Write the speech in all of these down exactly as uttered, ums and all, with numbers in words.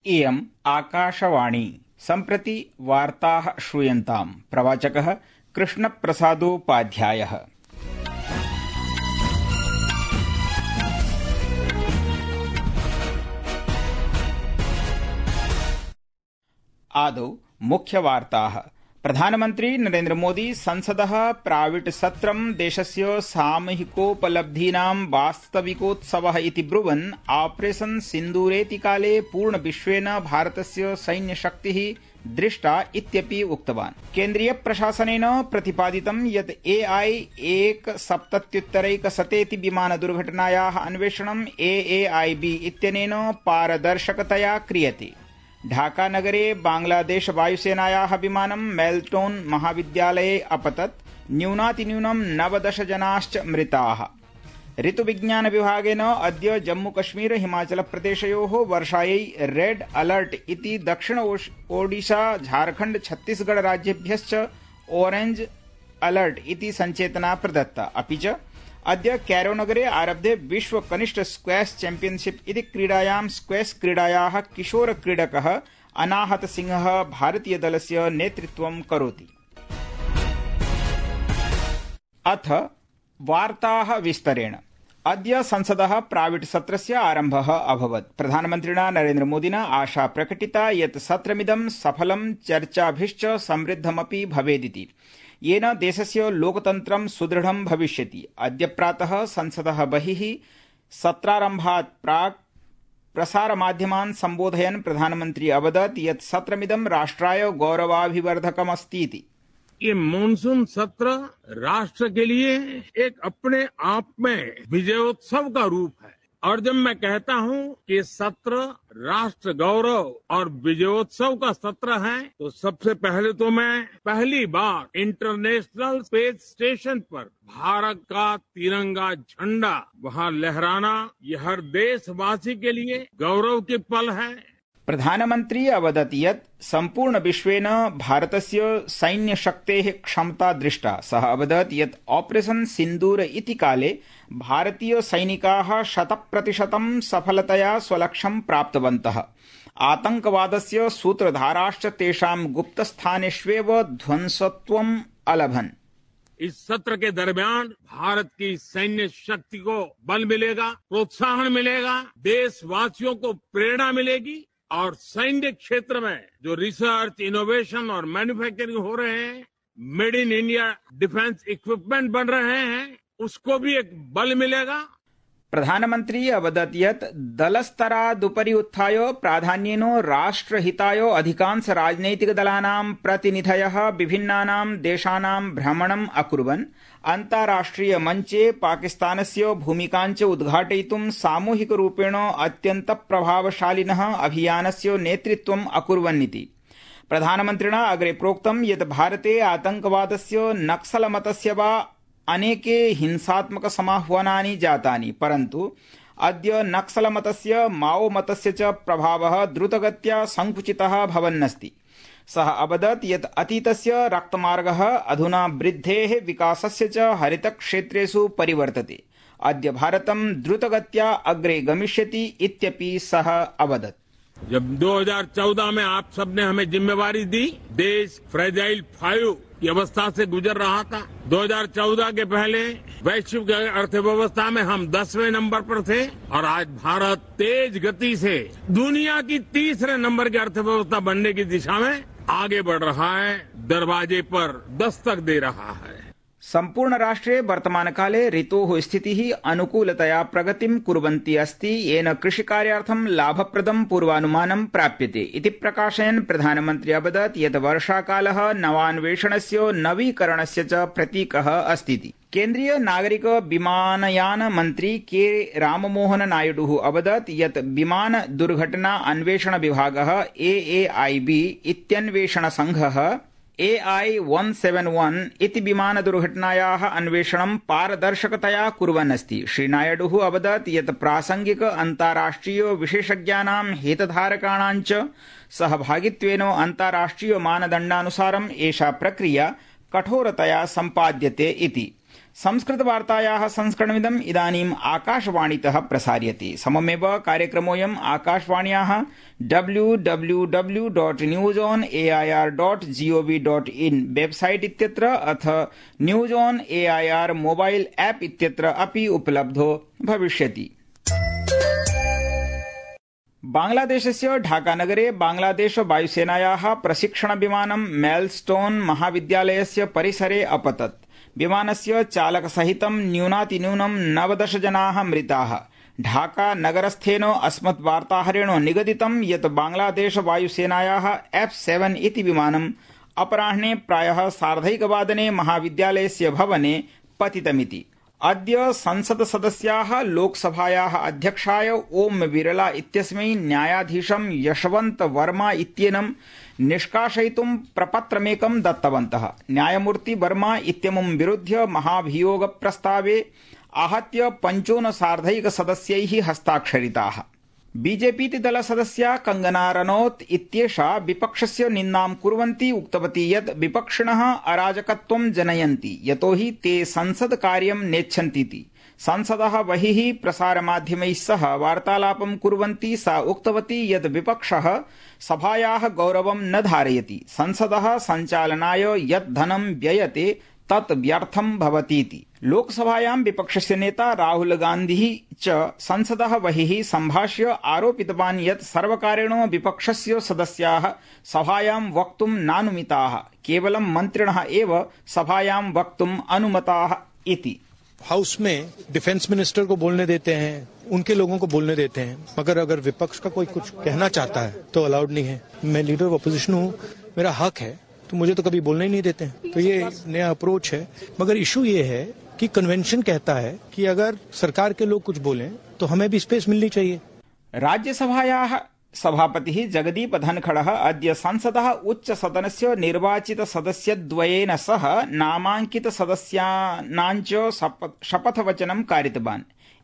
इयम् आकाशवाणी सम्प्रति वार्ताः श्रूयन्ताम्। प्रवाचकः कृष्णप्रसादोपाध्यायः। आदौ मुख्यवार्ताः। प्रधानमन्त्री नरेन्द्र मोदी संसदः प्राविट सत्रं देशस्य सामूहिकोपलब्धीनां वास्तविकोत्सवः इति ब्रुवन् ऑपरेशन सिन्दूरेति काले पूर्णविश्वेन भारतस्य सैन्यशक्तिः दृष्टा इत्यपि उक्तवान्। केन्द्रीय प्रशासनेन प्रतिपादितं यत् एआई एकसप्तत्युत्तरैकशतेति विमानदुर्घटनायाः अन्वेषणं एएआईबी इत्यनेन पारदर्शकतया क्रियते। ढाका नगरे बांग्लादेश वायुसेनायाः विमानं मेल्टोन महाविद्यालये अपतत्। न्यूनातिन्यूनं नवदश जनाश्च मृताः। ऋतुविज्ञान विभागेन अद्य जम्मूकश्मीर हिमाचल प्रदेशयोः वर्षायै रेड अलर्ट इति दक्षिण ओडिशा झारखण्ड छत्तीसगढ़ राज्येभ्यश्च ऑरेंज अलर्ट इति संचेतना प्रदत्ता। अपि च अद्य कैरो नगरे आरब्धे विश्व कनिष्ठ स्क्वैश चैंपियनशिप इति क्रीडायां स्क्वैश क्रीडायाः किशोर क्रीडकः अनाहत सिंहः भारतीय दलस्य नेतृत्वं करोति। अथ वार्ताः विस्तरेण। अद्य संसदः प्राविट सत्रस्य आरम्भः अभवत्। प्रधानमन्त्रिणा नरेन्द्र मोदिना आशा प्रकटिता यत् सत्रमिदं सफलं चर्चाभिश्च समृद्धमपि भवेदिति, येन देशस्य लोकतन्त्रं सुदृढं भविष्यति। अद्य प्रातः संसदः बहिः सत्रारम्भात् प्राक् प्रसारमाध्यमान् सम्बोधयन् प्रधानमन्त्री अवदत् यत् सत्रमिदं राष्ट्राय गौरवाभिवर्धकमस्तीति। ये मानसून सत्र राष्ट्र के लिए एक अपने आप में विजयोत्सव का रूप है, और जब मैं कहता हूं कि सत्र राष्ट्र गौरव और विजयोत्सव का सत्र है, तो सबसे पहले तो मैं पहली बार इंटरनेशनल स्पेस स्टेशन पर भारत का तिरंगा झंडा वहां लहराना, यह हर देशवासी के लिए गौरव की पल है। प्रधानमन्त्री अवदत् यत् सम्पूर्ण विश्वेन भारतस्य सैन्यशक्तेः क्षमता दृष्टा। सः अवदत् यत् ऑपरेशन सिन्दूर इति काले भारतीय सैनिकाः शतप्रतिशतं सफलतया स्वलक्ष्यं प्राप्तवन्तः। आतंकवादस्य सूत्रधाराश्च तेषां गुप्तस्थानेष्वेव ध्वंसत्वम् अलभन्। इस सत्र के दरमियान भारत की सैन्य शक्ति को बल मिलेगा, प्रोत्साहन मिलेगा, देशवासियों को प्रेरणा मिलेगी, और सैन्य क्षेत्र में जो रिसर्च, इनोवेशन और मैन्युफैक्चरिंग हो रहे हैं, made in India defence equipment बन रहे हैं, उसको भी एक बल मिलेगा। प्रधानमन्त्री अवदत् यत् दलस्तरादुपरि उत्थाय प्राधान्येन राष्ट्रहिताय अधिकांश राजनैतिकदलानां प्रतिनिधयः विभिन्नानां देशानां भ्रमणम् अकुर्वन् अन्ताराष्ट्रिय मञ्चे पाकिस्तानस्य भूमिकाञ्च उद्घाटयितुं सामूहिकरूपेण अत्यन्त प्रभावशालिनः अभियानस्य नेतृत्वम् अकुर्वन्निति। प्रधानमन्त्रिणा अग्रे प्रोक्तं यत् भारते आतंकवादस्य नक्सलमतस्य वा अनेके हिंसात्मक समाह्वानानि जातानि, परन्तु अद्य नक्सलमतस्य माओमतस्य च प्रभावः द्रुतगत्या संकुचितः भवन्नस्ति। सः अवदत् यत् अतीतस्य रक्तमार्गः अधुना वृद्धेः विकासस्य च हरितक्षेत्रेषु परिवर्तते। अद्य भारतं द्रुतगत्या अग्रे गमिष्यति इत्यपि सः अवदत्। जब दो हज़ार चौदह में आप सबने हमें जिम्मेवारी दी, देश फ्रेजाइल फाइव की अवस्था से गुजर रहा था। दो हज़ार चौदह के पहले वैश्विक अर्थव्यवस्था में हम दसवें नंबर पर थे, और आज भारत तेज गति से दुनिया की तीसरे नंबर की अर्थव्यवस्था बनने की दिशा में आगे बढ़ रहा है, दरवाजे पर दस्तक दे रहा है। सम्पूर्ण राष्ट्रे वर्तमानकाले ऋतोः स्थितिः अनुकूलतया प्रगतिं कुर्वन्ती अस्ति, येन कृषिकार्यार्थं लाभप्रदं पूर्वानुमानं प्राप्यते इति प्रकाशयन् प्रधानमन्त्री अवदत् यत् वर्षाकालः नवान्वेषणस्य नवीकरणस्य च प्रतीकः अस्ति। केन्द्रीय नागरिक विमानयान मन्त्री के राममोहन नायडुः अवदत् यत् विमान दुर्घटना अन्वेषण विभागः एएआईबी इत्यन्वेषण संघः एआई वन सेवन वन इति विमान दुर्घटनायाः अन्वेषणं पारदर्शकतया कुर्वन् अस्ति। श्रीनायडुः अवदत् यत् प्रासंगिक अन्ताराष्ट्रिय विशेषज्ञानां हितधारकाणां च सहभागित्वेन अन्ताराष्ट्रिय मानदण्डानुसारम् एषा प्रक्रिया कठोरतया सम्पाद्यते इति। संस्कृतवार्तायाः संस्करणमिदम् इदानीम् आकाशवाणीतः प्रसार्यते। सममेव कार्यक्रमोऽयम् आकाशवाण्याः W W W dot news on A I R dot G O V dot in website इत्यत्र अथ news on A I R mobile app इत्यत्र अपि उपलब्धो भविष्यति। बांग्लादेशस्य ढाकानगरे बांग्लादेश वायुसेनायाः प्रशिक्षण विमानं मेलस्टोन महाविद्यालयस्य परिसरे अपतत्। विमानस्य चालकसहितं न्यूनातिन्यूनं नवदश जनाः मृताः। ढाका नगरस्थेन अस्मत् वार्ताहरेण निगदितं यत् बांग्लादेश वायुसेनायाः एफ सेवन इति विमानं अपराह्ने प्रायः सार्धैकवादने महाविद्यालयस्य भवने पतितमिति। अद्य संसद सदस्याः लोकसभायाः अध्यक्षाय ओम बिरला इत्यस्मै न्यायाधीशं यशवन्त वर्मा इत्येनं निष्कासयितुं प्रपत्रमेकं दत्तवन्तः। न्यायमूर्ति वर्मा इत्यमुं विरुध्य महाभियोगप्रस्तावे आहत्य पञ्चोन सार्धैक सदस्यैः हस्ताक्षरिताः। बीजेपी दलसदस्या कंगना रनौत इत्येषा विपक्षस्य निन्दां कुर्वन्ती उक्तवती यत् विपक्षिणः अराजकत्वं जनयन्ति यतोहि ते संसद कार्यं नेच्छन्तीति। संसदः बहिः प्रसारमाध्यमैः सह वार्तालापं कुर्वन्ती सा उक्तवती यत् विपक्षः सभायाः गौरवं न धारयति। संसदः सञ्चालनाय यत् धनं व्ययते तत् व्यर्थं भवतीति। लोकसभायां विपक्षस्य नेता राहुल गान्धी च संसदः बहिः सम्भाष्य आरोपितवान् यत् सर्वकारेण विपक्षस्य सदस्याः सभायां वक्तुं नानुमिताः, केवलं मन्त्रिणः एव सभायां वक्तुं अनुमताः इति। हाउस में डिफेंस मिनिस्टर को बोलने देते हैं, उनके लोगों को बोलने देते हैं, मगर अगर विपक्ष का कोई कुछ कहना चाहता है तो अलाउड नहीं है। मैं लीडर ऑफ अपोजिशन हूँ, मेरा हक है, तो मुझे तो कभी बोलने ही नहीं देते हैं। तो ये नया अप्रोच है। मगर इशू ये है कि कन्वेंशन कहता है कि अगर सरकार के लोग कुछ बोलें तो हमें भी स्पेस मिलनी चाहिए। राज्यसभायाः सभापतिः जगदीप धनखडः अद्य संसदः उच्च सदनस्य निर्वाचित सदस्यद्वयेन सह नामाङ्कित सदस्यानाञ्च शपथवचनं कारितवान्।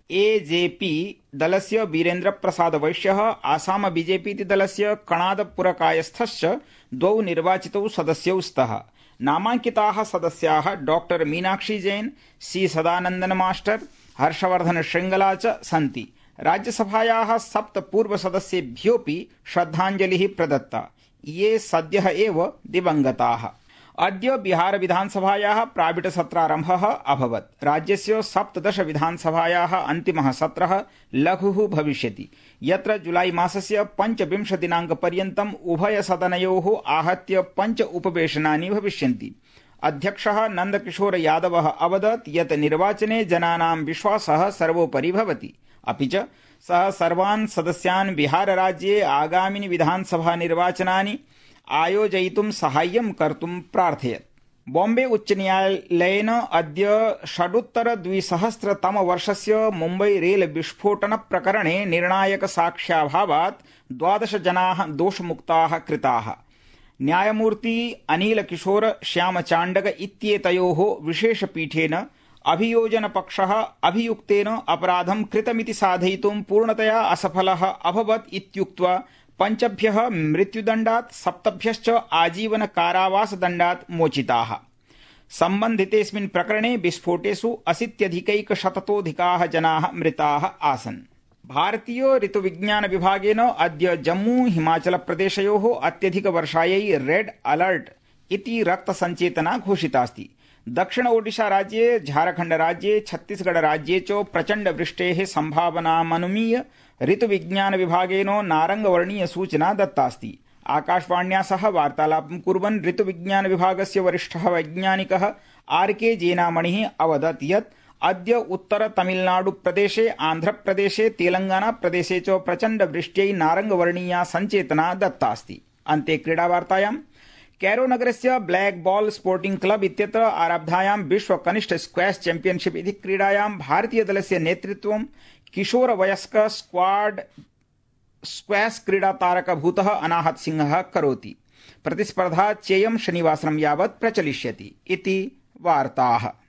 एजेपी दलस्य वीरेन्द्र प्रसाद वैश्यः, आसाम बीजेपी दलस्य कणादपुरकायस्थश्च द्वौ निर्वाचितौ सदस्यौ स्तः। नामाङ्किताः सदस्याः doctor Meenakshi Jain, C Sadanandan master, Harshvardhan Shringla च सन्ति। राज्यसभायाः सप्त पूर्व सदस्येभ्योऽपि श्रद्धाञ्जलिः प्रदत्ता, ये सद्यः एव दिवंगताः। अद्य बिहार विधानसभायाः प्राविट सत्रारम्भः अभवत्। राज्यस्य सप्तदश विधानसभायाः अन्तिमः सत्रः लघुः भविष्यति, यत्र जुलाई मासस्य पञ्चविंश दिनाङ्कपर्यन्तम् उभयसदनयोः आहत्य पञ्च उपवेशनानि भविष्यन्ति। अध्यक्षः नन्दकिशोर यादवः अवदत् यत् निर्वाचने जनानां विश्वासः सर्वोपरि भवति, अपि च सः सर्वान् सदस्यान् बिहारराज्ये आगामिनि विधानसभा निर्वाचनानि आयोजयितुं साहाय्यं कर्तुं प्रार्थयत्। बॉम्बे उच्चन्यायालयेन अद्य षडुत्तर द्विसहस्रतमवर्षस्य मुम्बई रेल विस्फोटन प्रकरणे निर्णायक साक्ष्याभावात् द्वादश जनाः दोषमुक्ताः कृताः। न्यायमूर्ति अनिल किशोर श्यामचाण्डक इत्येतयोः विशेषपीठेन अभियोजनपक्षः अभियुक्तेन अपराधं कृतमिति साधयितुं पूर्णतया असफलः अभवत् इत्युक्त्वा पञ्चभ्यः मृत्युदण्डात् सप्तभ्यश्च आजीवन कारावासदण्डात् मोचिताः। सम्बन्धितेऽस्मिन् प्रकरणे विस्फोटेषु अशीत्यधिकैकशततोऽधिकाः जनाः मृताः आसन्। भारतीय ऋतुविज्ञान विभागेन अद्य जम्मू हिमाचल प्रदेशयोः अत्यधिक वर्षायै रेड अलर्ट इति रक्तसञ्चेतना घोषितास्ति। दक्षिण ओडिशा राज्ये, झारखण्ड राज्ये, छत्तीसगढ़ राज्ये च प्रचण्ड वृष्टेः सम्भावनामनुमीय ऋतुविज्ञान विभागेन नारंगवर्णीय सूचना दत्तास्ति। आकाशवाण्या सह वार्तालापं कुर्वन् ऋतुविज्ञान विभागस्य वरिष्ठः वैज्ञानिकः आर के जेनामणिः अवदत् यत् अद्य उत्तर तमिलनाडु प्रदेशे, आंध्र प्रदेशे, तेलंगाना प्रदेशे च प्रचण्ड वृष्ट्यै नारंगवर्णीया सञ्चेतना दत्तास्ति। अन्ते क्रीडावार्तायाम् कैरो नगरस्य ब्लैक बॉल स्पोर्टिंग क्लब इत्यत्र आरब्धायां विश्व कनिष्ठ स्क्वैश चैंपियनशिप इति क्रीडायां भारतीय दलस्य नेतृत्वं किशोर वयस्क स्क्वाड स्क्वैश क्रीडातारकभूतः अनाहत सिंहः करोति। प्रतिस्पर्धा चेयं शनिवासरं यावत् प्रचलिष्यति इति वार्ताः।